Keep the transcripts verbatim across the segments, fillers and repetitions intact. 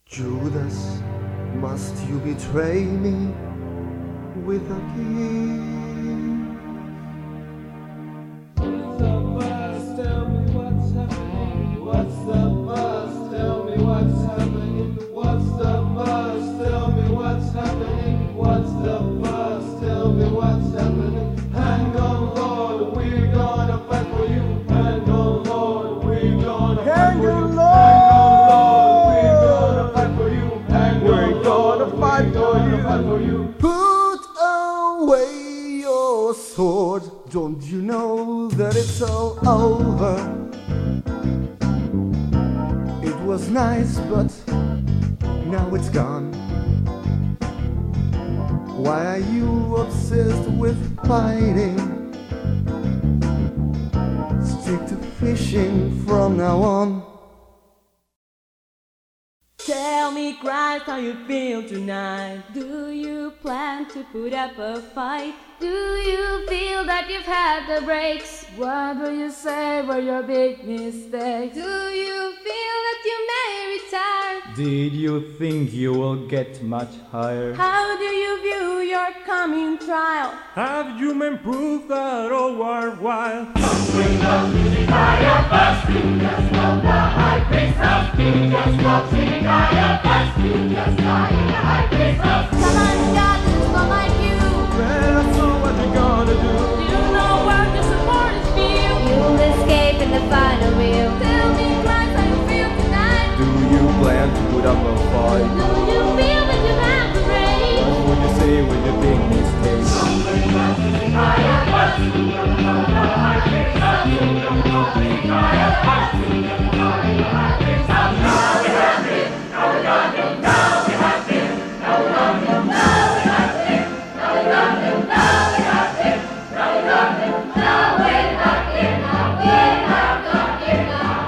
Judas, must you betray me with a kiss? What's the buzz? Tell me what's happening. What's the buzz? Tell me what's happening. What's the buzz? Tell me what's happening. What's the buzz? Tell me what's happening. Hang on, Lord, we're gonna fight for you. Hang on, Lord, we're gonna fight for you. Put away your sword. Don't you know that it's all over? It was nice, but now it's gone. Why are you obsessed with fighting? Stick to fishing from now on. Tell me, Christ, how you feel tonight. Do you plan to put up a fight? Do you feel that you've had the breaks? What do you say were your big mistakes? Do you feel that you may retire? Did you think you will get much higher? How do you view your coming trial? Have you men proved that all worthwhile? Swing up to the Caiaphas, just what the high priest has. Just what the Caiaphas, just like the high priest has. Come on, God, it's not like you. Well, I know what you're gonna do. Do you know what your support is feel? You'll escape in the final wheel. Tell me, Christ, how you feel tonight. Do you plan to put up a fight? Do you feel that you have the race? What would you say with your big mistakes? Swing up to the Caiaphas, just what the high priest has. Just what the Caiaphas, just like the high priest has. Now we have him, now we got him, now we have him, now we got him, now we have him, now we got him, now we have him, now we got him, now we got him, now we have got him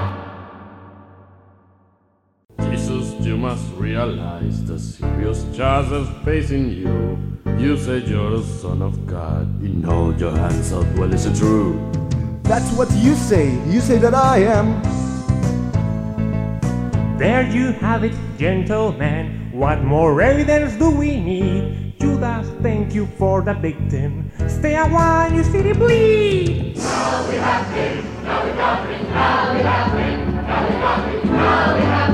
now. Jesus, you must realize the serious charges facing you. You said you're the Son of God. You hold your hands up, well, is it true? That's what you say. You say that I am. There you have it, gentlemen. What more evidence do we need? Judas, thank you for the victim. Stay a while, you see the bleed. Now we have him, now we got him, now we have him, now we got him, now we have him.